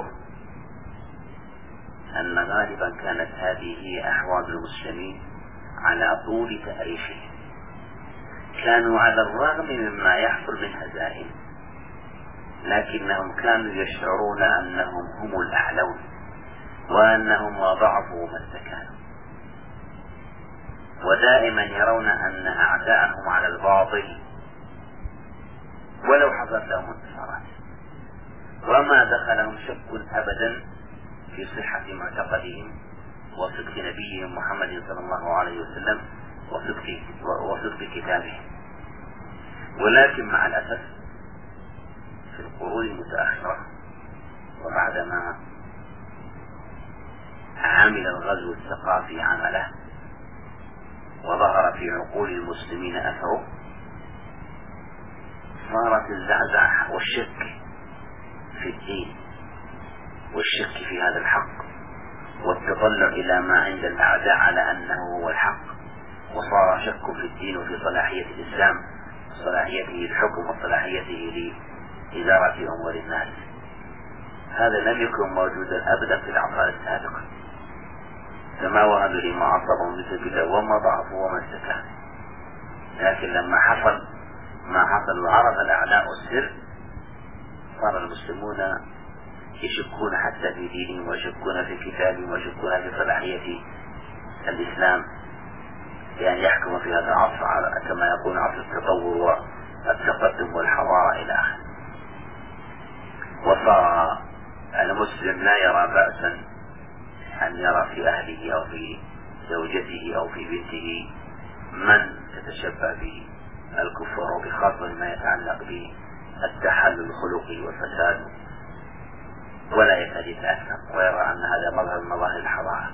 أن غالبا كانت هذه هي أحوال المسلمين على طول تاريخهم، كانوا على الرغم مما يحصل من هزائم لكنهم كانوا يشعرون أنهم هم الأعلون وأنهم ما ضعفوا وما استكانوا، ودائما يرون أن أعداءهم على الباطل ولو حصلت لهم انتصارات، وما دخلهم شك أبدا في صحة معتقدهم وصدق نبيهم محمد صلى الله عليه وسلم وصدق, وصدق كتابهم. ولكن مع الأسف في القرون المتأخرة وبعدما عمل الغزو الثقافي عمله وظهر في عقول المسلمين أثره، صارت الزعزعة والشك في الدين والشك في هذا الحق والتطلع إلى ما عند الأعداء على أنه هو الحق، وصار شك في الدين وفي صلاحية الإسلام وصلاحيته للحكم وصلاحيته لإدارة أمور الناس. هذا لم يكن موجودا أبدا في الأعصار السابقة، فما وهبوا لما عصبهم مثل كده وما ضعفوا وما استكانوا. لكن لما حصل ما حصل وعرف الأعداء السر، صار المسلمون يشكون حتى في دينهم ويشكون في كتابهم ويشكون في صلاحية الإسلام، لأن يحكم في هذا العصر كما يكون عصر التطور والتقدم والحضارة إلى آخره. وصار المسلم لا يرى بأسا أن يرى في أهله أو في زوجته أو في بنته من تتشبه بالكفر وبخاصة ما يتعلق بالتحلل الخلقي والفساد، ولا يكاد يتأثر ويرى أن هذا مظهر من مظاهر الحضارة.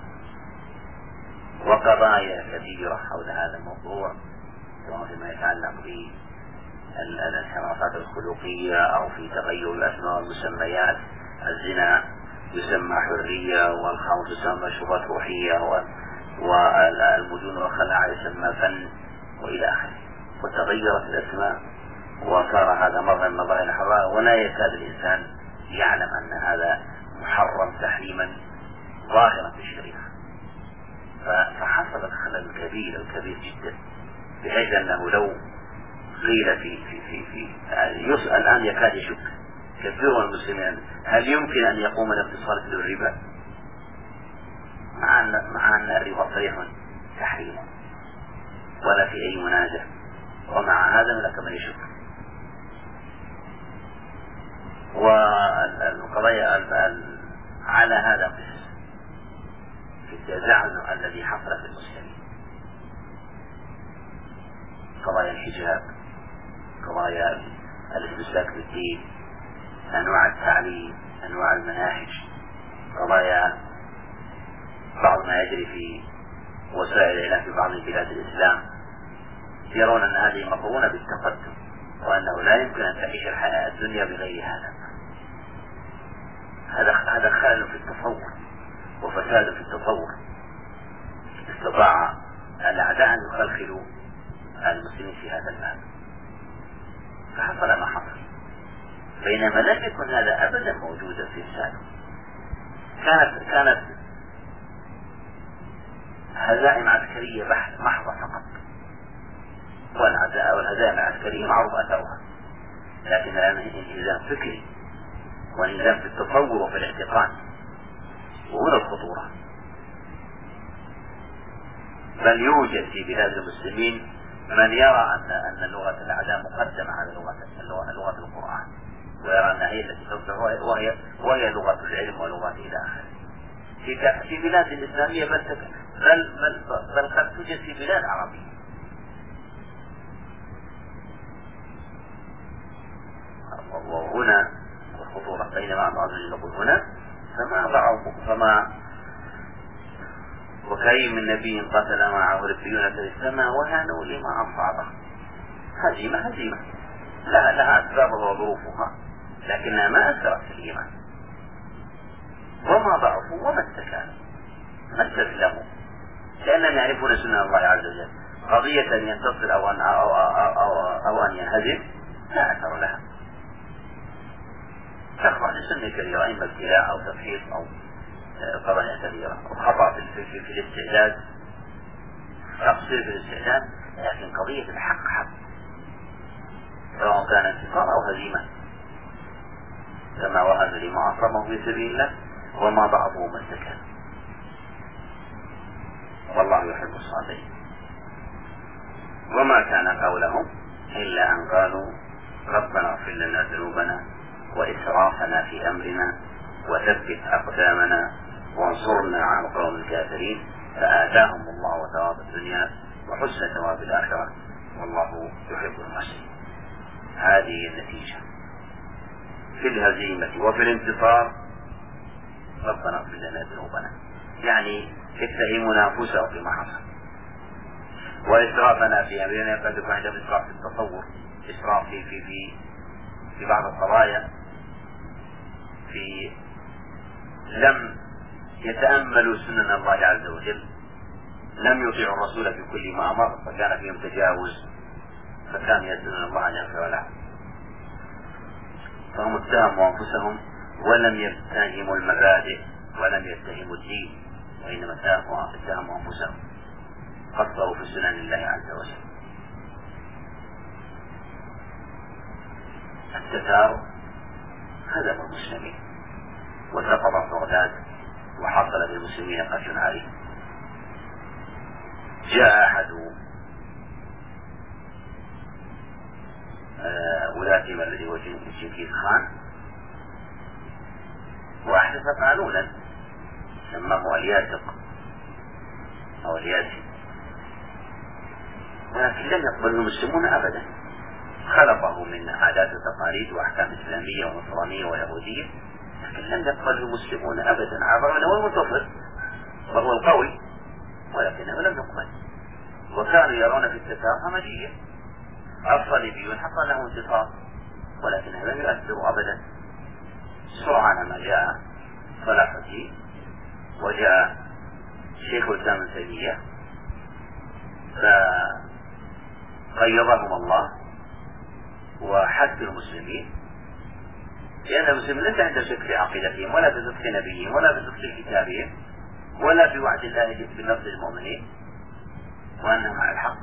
وقضايا كثيرة حول هذا الموضوع سواء فيما يتعلق بالانحرافات الخلقية أو في تغير الأسماء والمسميات. الزنا يسمى حرية، والخمر يسمى شبهات روحية، والمجون والخلاعة يسمى فن وإلى آخره. وتغيرت الأسماء وصار هذا مظهر من مظاهر الحضارة، ولا يكاد الإنسان يعلم أن هذا محرم تحريما ظاهرا في الشريعة. فحصل الخلل الكبير الكبير جدا، بحيث أنه لو قيل في في في في يسأل الآن يكاد يشك كثير من المسلمين هل يمكن أن يقوم الاقتصاد في الربا، مع أن مع أن الربا صريح تحريم ولا في أي منازع، ومع هذا هناك من يشك. والقضايا على هذا القسم في التزعزع الذي حصل في المسلمين، قضايا الحجاب، قضايا الاستمساك بالدين، أنواع التعليم، أنواع المناهج، قضايا بعض ما يجري في وسائل الإعلام في بعض بلاد الإسلام، يرون أن هذه مطعونة بالتقدم وأنه لا يمكن أن تعيش الحياة الدنيا بغير هذا. هذا هذا خلل في التصور وفساد في التصور. استطاع الأعداء أن يخلخلوا المسلمين في هذا الباب، فحصل ما حصل، بينما لم يكن هذا أبدا موجودا في السابق. كانت كانت هزائم عسكرية بحت محضة فقط، والهزائم العسكرية معروف أثرها، لكن الآن انهزام فكري وانهزام في التصور وفي الاعتقاد، وهنا الخطورة. بل يوجد في بلاد المسلمين من يرى أن أن لغة الأعداء مقدمة على لغة لغة القرآن، ويرى أنها هي التي تصدر، وهي وهي لغة العلم ولغة إلى آخره. في في بلاد الإسلامية بل بل بل, بل قد توجد في بلاد عربية. وهنا الخطورة، بينما بعض نقول هنا فما ضعوا فما وكأي من نبي قتل معه ربيون فما وهنوا لما أصابه. هزيمة هزيمة لا لها أسبابها وظروفها، لكنها ما أثرت في الإيمان، وما ضعفوا وما استكانوا ما استسلموا، لأنهم يعرفون سنة الله عز وجل. قضية أن ينتصر أو أن, أو, أو, أو, أو أن ينهزم لا أثر لها، تخضع لسنة كبيرة، إما ابتلاء أو تفحيص أو قضايا كبيرة، وخطأ في, في, في الاستعداد، تقصير في الاستعداد، لكن قضية الحق حق، سواء كان انتصار أو هزيمة، كما وهن لما أصابهم في سبيل الله وما ضعفوا ما استكانوا، والله يحب الصابرين. وما كان قولهم إلا أن قالوا ربنا اغفر لنا ذنوبنا وإسرافنا في أمرنا وثبت أقدامنا وانصرنا على القوم الكافرين، فآتاهم الله ثواب الدنيا وحسن ثواب الآخرة، والله يحب المحسنين. هذه النتيجة. في الهزيمة وفي الانتصار ربنا اغفر لنا ذنوبنا، يعني يتهمون أنفسهم فيما حصل، وإسرافنا في أمرنا. قد يكون عندهم إسراف في التصور، إسراف في في في في بعض القضايا، في لم يتأملوا سنن الله عز وجل، لم يطيعوا الرسول في كل ما أمر، فكان فيهم تجاوز، فكان يسألون الله أن يغفر لهم، فهم اتهموا أنفسهم ولم يتهموا المبادئ ولم يتهموا الدين، وإنما اتهموا أنفسهم، قصروا في سنن الله عز وجل. التتار هدم المسلمين وسقط بغداد وحصل للمسلمين قتل عليه. جاء أحد ولاتهم الذي هو جنكيز خان وأحدث قانونا سماه الياسق أو الياسي، ولكن لم يقبله المسلمون أبدا، خلقه من عادات وتقاليد وأحكام إسلامية ونصرانية ويهودية، لكن لم يقبله المسلمون أبدا، عبر أنه المنتصر وهو القوي، ولكنه لم يقبل، وكانوا يرون في التتار همجية. الصليبيون حصل له انتصار ولكنه لم يؤثروا أبدا. سرعان ما جاء صلاح الدين وجاء شيخ الإسلام ابن تيمية فقيضهم الله وحث المسلمين، لأن المسلمين ليس عندهم شك في عقيدتهم ولا في صدق نبيهم ولا في صدق كتابهم ولا في وعد الله بالنصر للمؤمنين وأنهم على الحق.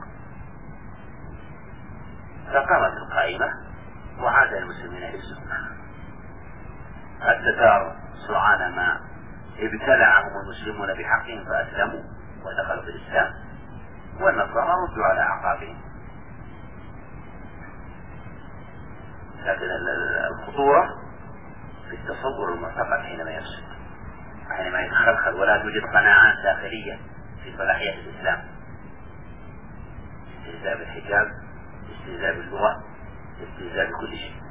فقامت القائمة وعاد المسلمين إلى السنة. التتار سرعان ما ابتلعهم المسلمون بحقهم فأسلموا ودخلوا في الإسلام، والنصارى ردوا على أعقابهم. لكن الخطورة في التصور المعتقد حينما يفسد، حينما يتخلخل ولا توجد قناعات داخلية في صلاحية الإسلام، استهزاء بالحجاب، استهزاء باللغة، استهزاء بكل شيء.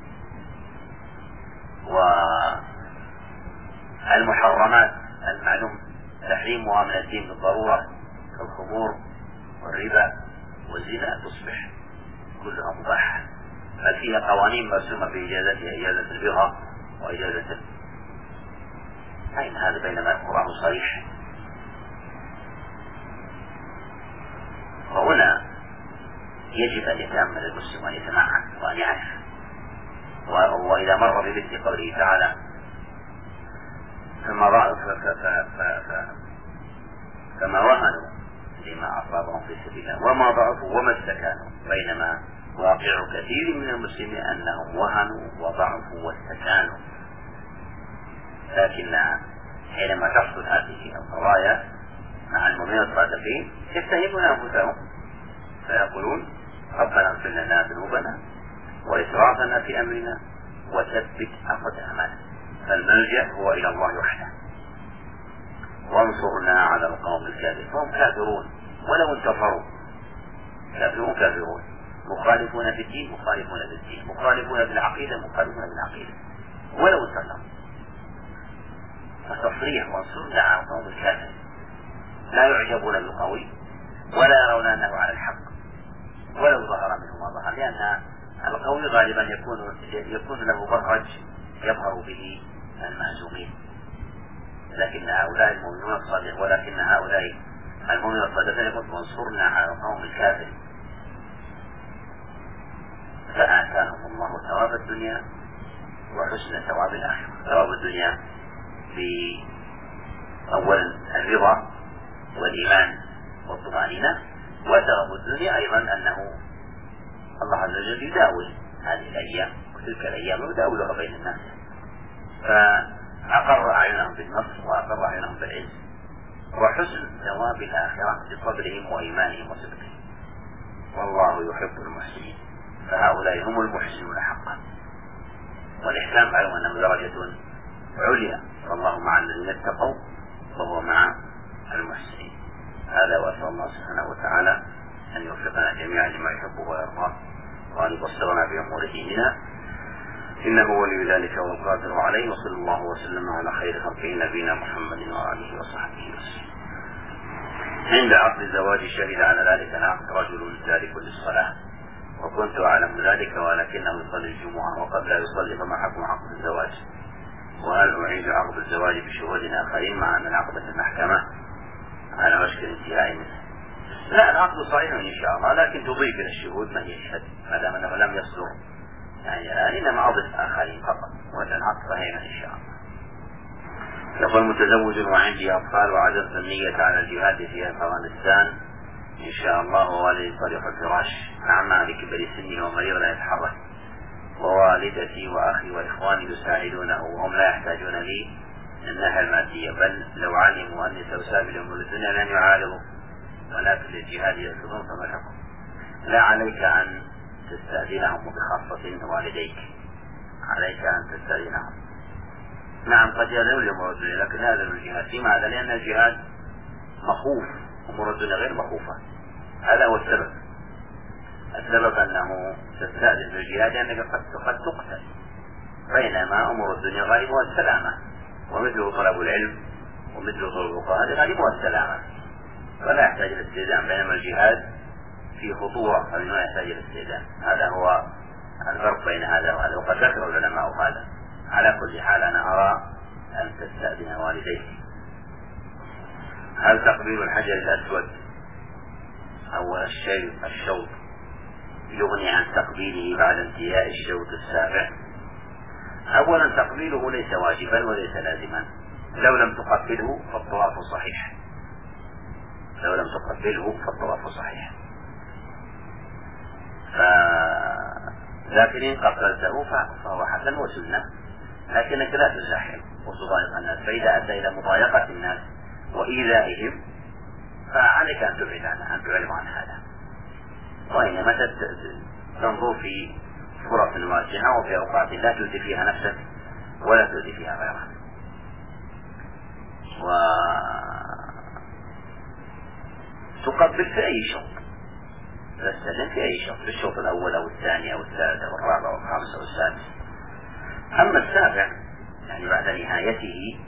والمحرمات المعلوم تحريمها من الدين بالضرورة كالخمور والربا والزنا تصبح كلها مباحة، بل فيها قوانين مرسومة بإجازتها، إجازة البغاء وإجازة أين هذا بينما القرآن صريح. وهنا يجب أن يتأمل المسلم وأن يتمعن وأن يعرف، وإذا مر بمثل قوله تعالى فما فما وهنوا لما أصابهم في سبيل الله وما ضعفوا وما استكانوا، بينما واقع كثير من المسلمين أنهم وهنوا وضعفوا واستكانوا. لكن حينما تحصل هذه القضايا مع المؤمنين الصادقين يتهمون أنفسهم فيقولون ربنا اغفر لنا ذنوبنا وإسرافنا في أمرنا وثبت أقدامنا، فالملجأ هو إلى الله وحده، وانصرنا على القوم الكافرين. فهم كافرون ولو انتصروا، كافرون كافرون، مخالفون في الدين مخالفون في الدين، مخالفون في العقيدة مخالفون في العقيدة ولو انتصروا. فتصريح وانصرنا على القوم الكافرين، لا يعجبون بالقوي ولا يرون أنه على الحق ولو ظهر منه ما ظهر، لأن القوي غالبا يكون يكون له مخرج يظهر به المهزومين، لكن هؤلاء المؤمنون الصادقين ولكن هؤلاء المؤمنون الصادقين يقول وانصرنا على القوم الكافرين، فآتاهم الله ثواب الدنيا وحسن ثواب الآخرة. ثواب الدنيا بأولا الرضا والإيمان والطمأنينة، وثواب الدنيا أيضا أنه الله عز وجل يداول هذه الأيام وتلك الأيام يداولها بين الناس، فأقر أعينهم بالنصر وأقر أعينهم بالعز وحسن ثواب الآخرة بصبرهم وإيمانهم وصدقهم، والله يحب المحسنين، فهؤلاء هم المحسنون حقا. والإحسان معلوم أنه درجة عليا، فالله مع الذين اتقوا وهو مع المحسنين. هذا وأسأل الله سبحانه وتعالى أن يوفقنا جميعا لما يحبه ويرضاه، وأن يبصرنا بأمور ديننا، إنه ولي ذلك والقادر عليه. وصلى الله وسلم على خير خلقه نبينا محمد وآله وصحبه وسلم. عند عقد الزواج شهد على ذلك العقد رجل تارك للصلاة، وكنت أعلم ذلك ولكنه يصلي الجمعة وقد لا يصلي، فما حكم عقد الزواج؟ وهل أعيد عقد الزواج بشهود آخرين مع أن العقد في المحكمة على وشك الانتهاء منه؟ لا، العقد صحيح إن شاء الله، لكن تضيف إلى الشهود من يشهد ما دام أنه لم يصدر يعني، إنما أضف آخرين فقط، وأن العقد صحيح إن شاء الله. يقول متزوج وعندي أطفال وعزمت النية على الجهاد في أفغانستان إن شاء الله، ووالدي صريح الفراش مع ما لكبر سني ومريض لا يتحرك، ووالدتي وأخي وإخواني يساعدونه وهم لا يحتاجون لي الناحية المادية، بل لو علموا أني سأسافر أمور الدنيا لن يعارضوا، ولكن للجهاد يرفضون، فما الحكم؟ لا عليك أن تستأذنهم، وبخاصة والديك عليك أن تستأذنهم. نعم قد يأذنوا لأمور الدنيا، لكن لا يأذنوا الجهاد. لماذا؟ لأن الجهاد مخوف، أمور الدنيا غير مخوفة. هذا هو السبب. السبب أنه تستأذن بالجهاد لأنك قد قد تقتل، بينما أمور الدنيا غالبها السلامة، ومثله طلب العلم ومثله طلب الفقه غالبها السلامة، فلا يحتاج الاستئذان، بينما الجهاد في خطورة فلا يحتاج الاستئذان. هذا هو الفرق بين هذا وهذا، وقد ذكر العلماء هذا. على كل حال أنا أرى أن تستأذن والديك. هل تقبيل الحجر الأسود أو الشيء الشوط يغني عن تقبيله بعد انتهاء الشوط السابع؟ أولا تقبيله ليس واجبا وليس لازما، لو لم تقبله فالطواف صحيح، لو لم تقبله فالطواف صحيح. ف... لكن إن قبلته فهو حسن وسنة، لكنك لا تزاحم وتضايق الناس، فإذا أدى إلى مضايقة الناس وإيذائهم فعليك أن تبعد عنه، أن تعلم عن هذا، وإنما تنظر في فرص واسعة وفي أوقات لا تؤذي فيها نفسك ولا تؤذي فيها غيرك. وتقبل في أي شوط، تستلم في أي شوط، في الشوط الأول أو الثاني أو الثالث أو الرابع أو الخامس أو السادس. أما السابع يعني بعد نهايته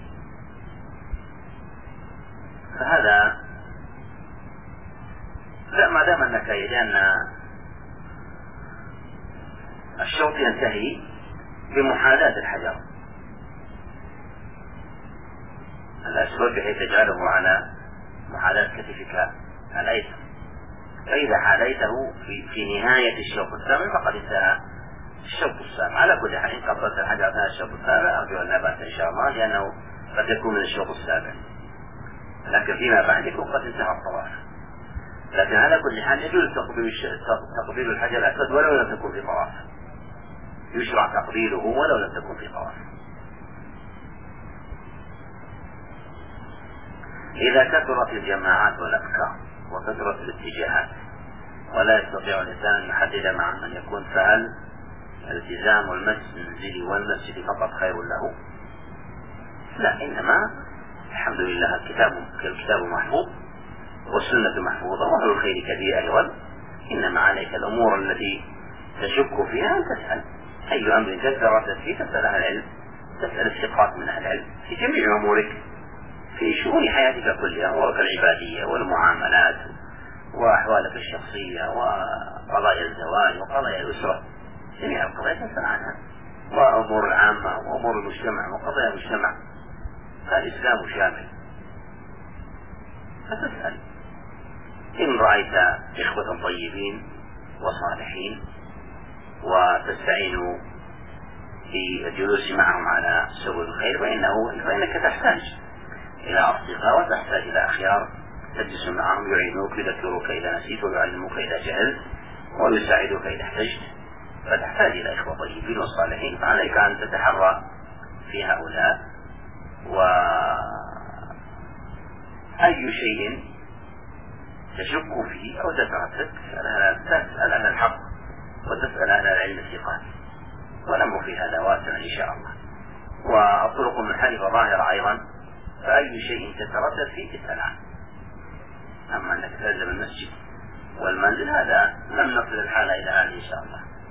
فهذا لا، ما دام أنك، لأن الشوط ينتهي بمحاذاة الحجر الأسود بحيث تجعله على محاذاة كتفك الأيسر، فإذا حاذيته في, في نهاية الشوط السابع فقد انتهى الشوط السابع. على كل حال إن قبلت الحجر أثناء الشوط السابع أرجو أن لا بأس إن شاء الله، لأنه قد يكون من الشوط السابع، لكن فيما بعد يكون قد انتهى الطواف. لكن على كل حال يجوز تقبيل الحجر الأسود ولو لم تكن في طواف، يشرع تقبيله ولو لم تكن في طواف. إذا كثرت الجماعات والأفكار وكثرت الاتجاهات ولا يستطيع الإنسان أن يحدد مع من يكون، فهل الالتزام المنزل والمسجد فقط خير له؟ لا، إنما الحمد لله الكتاب الكتاب محفوظ والسنة محفوظة وأهل الخير كثير أيضا، إنما عليك الأمور التي تشك فيها أن تسأل. أي أمر تتردد فيه تسأل أهل العلم، تسأل الثقات من أهل العلم في جميع أمورك، في شؤون حياتك كلها، أمورك العبادية والمعاملات وأحوالك الشخصية وقضايا الزواج وقضايا الأسرة، جميع القضايا تسأل عنها، وأمور العامة وأمور المجتمع وقضايا المجتمع، فالإسلام شامل فتسأل. إن رأيت إخوة طيبين وصالحين وتستعين بالجلوس معهم على سبل الخير فإنه فإنك تحتاج إلى أصدقاء وتحتاج إلى أخيار تجلس معهم يعينوك يذكروك إذا نسيت ويعلموك إذا جهلت ويساعدوك إذا احتجت، فتحتاج إلى إخوة طيبين وصالحين، فعليك أن تتحرى في هؤلاء. وأي شيء تشك فيه أو تتردد تسأل عن الحق وتسأل عن العلم الثقات، والأمر في هذا واسع إن شاء الله. والطرق المنحرفة ظاهرة أيضا، فأي شيء تتردد فيه تسأل عنه. أما أنك تلزم المسجد والمنزل هذا لم نصل الحالة إلى هذه إن شاء الله.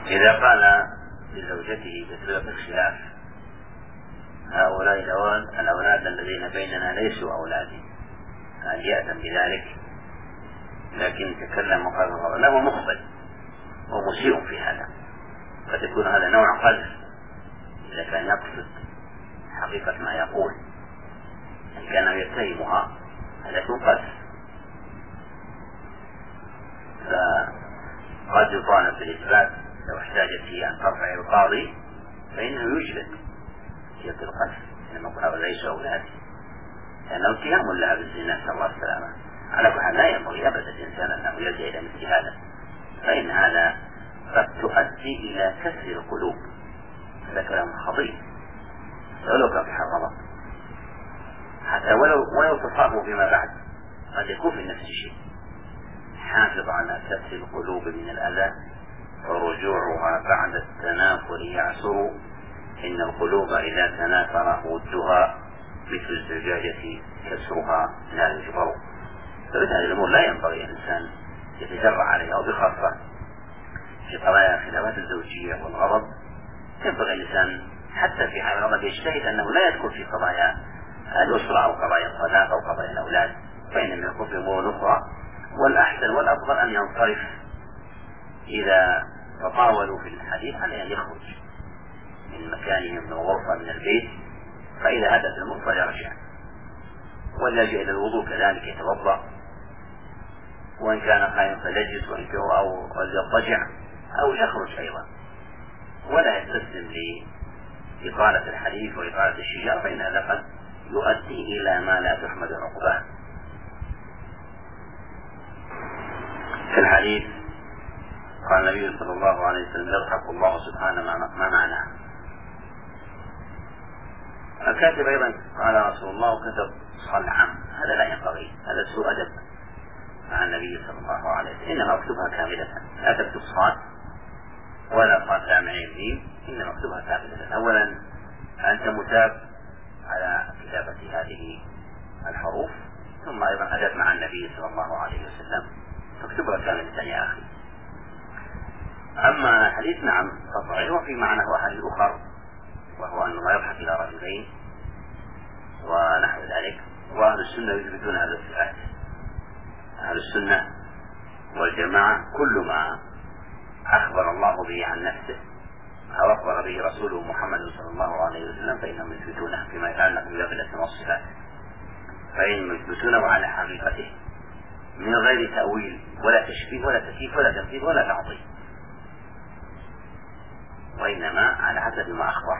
إذا قال لزوجته بسبب الخلاف هؤلاء الأولاد الذين بيننا ليسوا أولادي، قال يأتم بذلك، لكن تكلم وقال له مخبل ومسيء في هذا، قد يكون هذا نوع قذف إذا كان يقصد حقيقة ما يقول، إن كان يتهمها هذا يكون قذف. فقد يطالب بالإثبات لو احتاجت هي أن ترفع القاضي فإنه يجلد جلد القذف إنما يقول هذا ليس أولادي، لأنه اتهام لها بالزنا نسأل الله السلامة. على كل حال لا ينبغي أبدا الإنسان أنه يلجأ إلى مثل هذا، فإن هذا قد تؤدي إلى كسر القلوب، هذا كلام خطير ولو كان في حرمه، حتى ولو ولو تصابه فيما بعد قد يكون في نفس الشيء. حافظ على كسر القلوب من الأذى ورجوعها بعد التنافر يعسر، إن القلوب إذا تنافر ودها مثل الزجاجة كسرها لا يجبر. فمثل هذه الأمور لا ينبغي الإنسان يتجرع عليها، وبخاصة في قضايا خلافات الزوجية والغضب ينبغي الإنسان حتى في حال الغضب يجتهد أنه لا يدخل في قضايا الأسرة أو قضايا الطلاق أو قضايا الأولاد، فإنما يكون في أمور أخرى، والأحسن والأفضل أن ينصرف إذا تطاولوا في الحديث على أن يخرج من مكانه من الغرفة من البيت، فإذا هدت المرفأ يرجع ويلجأ إلى الوضوء كذلك يتوضأ، وإن كان قائما فليجلس وإن كان أو يضطجع أو يخرج أيضا، ولا يستسلم لإطالة الحديث وإطالة الشجار، فإن هذا قد يؤدي إلى ما لا تحمد عقباه. في الحديث قال النبي صلى الله عليه وسلم يضحك الله سبحانه ما معناه. الكاتب أيضا قال رسول الله وكتب صلعا، هذا لا ينبغي، هذا سوء أدب مع النبي صلى الله عليه وسلم، إنما اكتبها كاملة، لا تكتب صاد ولا صاد لامعين ميم، إنما اكتبها كاملة. أولا أنت متاب على كتابة هذه الحروف، ثم أيضا أدب مع النبي صلى الله عليه وسلم، فاكتبها كاملة يا أخي. أما الحديث نعم صحيح، وفي معناه أحاديث أخرى، وهو أن الله يضحك إلى رجلين ونحو ذلك، وأهل السنة يثبتون هذا الصفات. أهل السنة والجماعة كل ما أخبر الله به عن نفسه أو أخبر به رسوله محمد صلى الله عليه وسلم فإنهم يثبتونه فيما يتعلق بباب الأسماء والصفات، فإنهم يثبتونه على حقيقته من غير تأويل ولا تشبيه ولا تكييف ولا تمثيل ولا تعطيل، وإنما على حسب ما أخبر.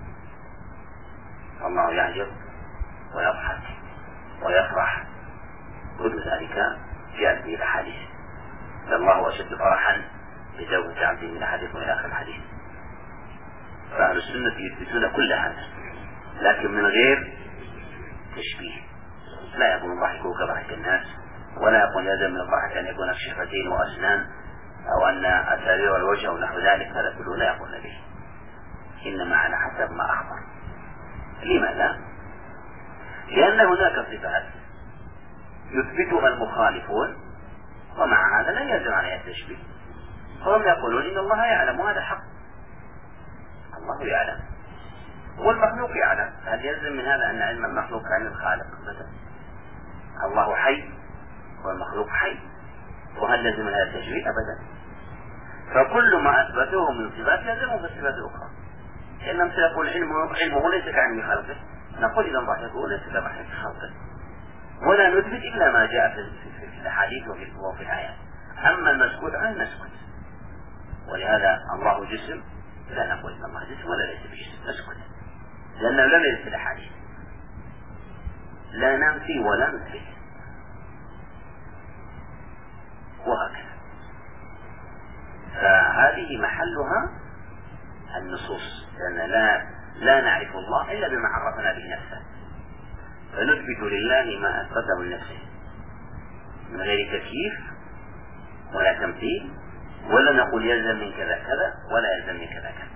الله يعجب ويضحك ويفرح، كل ذلك جاءت به الأحاديث، فالله أشد فرحا بتوبة عبده من أحدكم إلى آخر الحديث. فأهل السنة يثبتون كل هذا لكن من غير تشبيه، لا يكون الضحك كضحك الناس، ولا يكون يلزم من الضحك أن يكون شفتين وأسنان أو أن أسارير الوجه أو نحو ذلك، هذا كله لا يقول به، إنما على حسب ما أخبر. لماذا؟ لأن هناك صفات يثبتها المخالفون ومع هذا لا يلزم عليها التشبيه، هم يقولون إن الله يعلم، وهذا حق، الله يعلم والمخلوق يعلم، هل يلزم من هذا أن علم المخلوق علم الخالق؟ مثلا الله حي والمخلوق حي، وهل لازم هذا التشبيه؟ أبدا. فكل ما أثبتوه من صفات لازمه في الصفات الأخرى، لأنهم سيقول علمه, علمه ليس كعلم خلقه، نقول إذا ضحكه ليس كضحك خلقه، ولا نثبت إلا ما جاء في الحديث وفي الآيات. أما المسكوت عنه نسكت، ولهذا الله جسم لا نقول إن الله جسم ولا ليس بجسم، نسكت لأنه لم يرد في الحديث، لا ننفي ولا نثبت، وهكذا. فهذه محلها النصوص، لأن لا, لا نعرف الله إلا بما عرفنا به نفسه، فنثبت لله ما أثبته لنفسه من غير تكييف ولا تمثيل، ولا نقول يلزم من كذا كذا ولا يلزم من كذا كذا.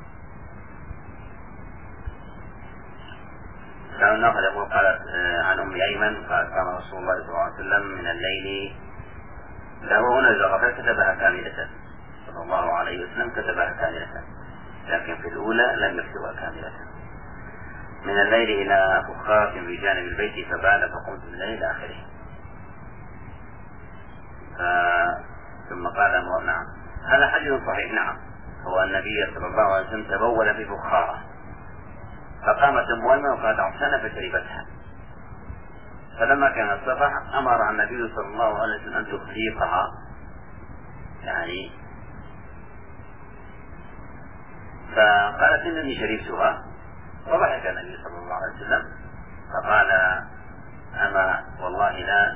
كان الناقل يقول قالت عن أم أيمن قال كان رسول الله صلى الله عليه وسلم من الليل له هنا الزغفة كتبها كاملة صلى الله عليه وسلم كتبها كاملة، لكن في الأولى لم يكتبها كاملة. من الليل إلى فخار في جانب البيت فبال فقمت من الليل إلى آخره. ف... ثم قال نعم هذا حديث صحيح. نعم هو النبي صلى الله عليه وسلم تبول في فخارة فقامت أموالنا وقالت عطشانة فشربتها، فلما كان الصباح أمر النبي صلى الله عليه وسلم أن تخليقها يعني، فقالت إنني شربتها، فضحك النبي صلى الله عليه وسلم فقال أما والله لا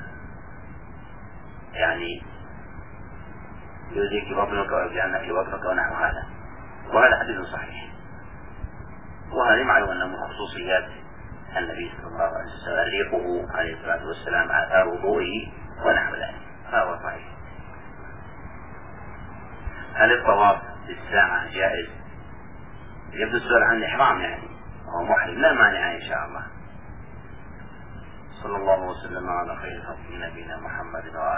يعني يؤذيك بطنك ويجعلنا في بطنك ونحو هذا. وهذا حديث صحيح، وهذه معلومة أنه من خصوصيات النبي صلى الله عليه وسلم ريقه عليه الصلاة والسلام آثار وضوئه ونحو ذلك، هذا صحيح. هل الطواف بالساعة جائز؟ يبدو السؤال عن الإحرام يعني هو محرم، لا مانع إن شاء الله. صلى الله وسلم على خير خلق نبينا محمد وعلى